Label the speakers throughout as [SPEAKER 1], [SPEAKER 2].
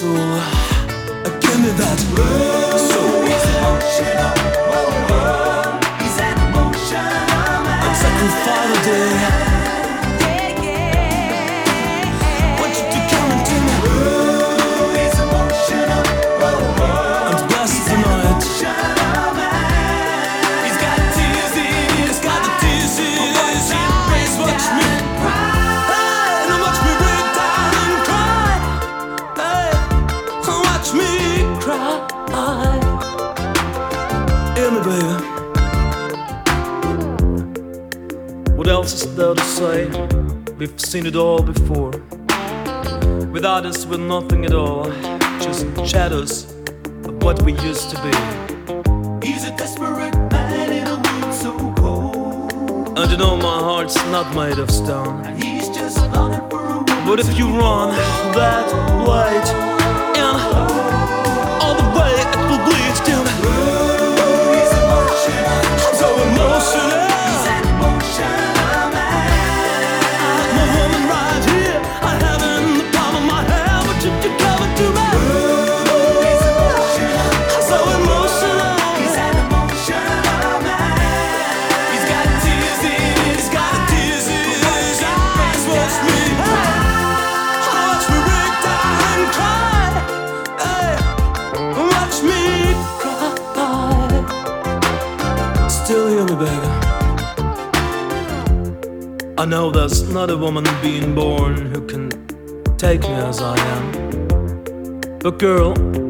[SPEAKER 1] soul. Give me that soul.
[SPEAKER 2] He's emotional. He's an emotional man.
[SPEAKER 1] I'm sacrificing a day. Want you to come into me.
[SPEAKER 2] He's emotional.
[SPEAKER 1] I'm blessed tonight.
[SPEAKER 2] Emotional man. He's got tears in his
[SPEAKER 1] Got the tears in his eyes. Watch me. Hey, now watch me break down and cry. Hey, watch me cry. Hear me, baby. What else is there to say? We've seen it all before. Without us, we're nothing at all. Just shadows of what we used to be.
[SPEAKER 2] He's a desperate man in a world so cold.
[SPEAKER 1] And you know my heart's not made of stone.
[SPEAKER 2] And he's just longing for a woman.
[SPEAKER 1] But if you run that light and all the way it will bleed down.
[SPEAKER 2] He's emotional.
[SPEAKER 1] I'm so emotional.
[SPEAKER 2] He's an emotional man.
[SPEAKER 1] My woman right here, I have her in the palm of my hand. But you can come into me.
[SPEAKER 2] He's emotional.
[SPEAKER 1] I'm so emotional.
[SPEAKER 2] He's an emotional man. He's got tears in his
[SPEAKER 1] Tears in his eyes. Watch me, watch me break down and cry. Hey, watch me cry. Still hear me, baby. I know there's not a woman being born who can take me as I am. But girl,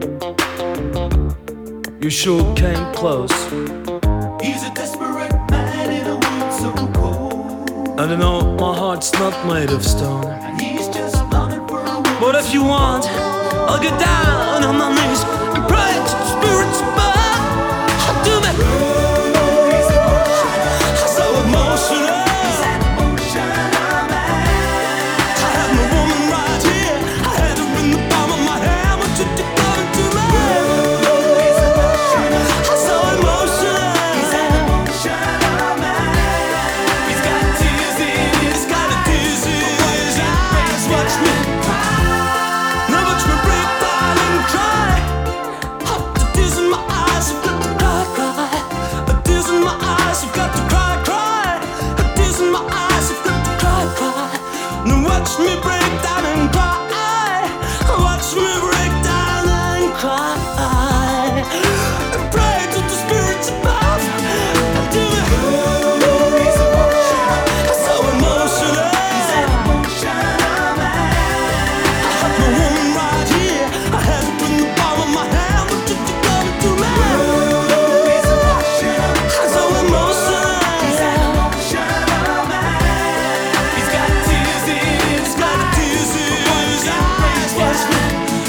[SPEAKER 1] you sure came close.
[SPEAKER 2] He's a desperate man in a world so cold.
[SPEAKER 1] And I know my heart's not made of stone.
[SPEAKER 2] And he's just longing for a woman.
[SPEAKER 1] But if you want, I'll get down on my knees and pray to the spirits above. Do me.
[SPEAKER 2] He's emotional.
[SPEAKER 1] I'm so emotional.
[SPEAKER 2] He's an emotional man.
[SPEAKER 1] I have my woman right here. I had her in the palm of my hand. Want you to come into me.
[SPEAKER 2] He's emotional.
[SPEAKER 1] I'm so emotional.
[SPEAKER 2] He's an emotional man. He's got tears in his
[SPEAKER 1] Tears in his eyes. Watch me. Now watch me break down and cry. The tears in my eyes, I've got to cry, cry. The tears in my eyes, I've got to cry, cry. The tears in my eyes, I've got to cry, cry. Now watch me break down and cry. Watch me break down and cry. And pray to the spirits above. And do it.
[SPEAKER 2] He's emotional.
[SPEAKER 1] I'm so emotional.
[SPEAKER 2] He's an emotional man.
[SPEAKER 1] My woman right here, I had her in the palm of my hand. But you to come into me.
[SPEAKER 2] He's emotional.
[SPEAKER 1] I'm so emotional.
[SPEAKER 2] He's an emotional man. He's got tears in his
[SPEAKER 1] Tears in his eyes. Watch me.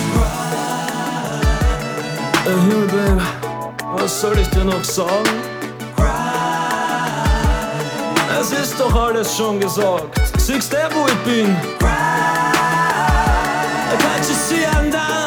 [SPEAKER 1] Hear me, babe. Vad sörjs det nog sång? Es ist doch alles schon gesagt. Siehst du, wo ich bin? Can't you see I'm down?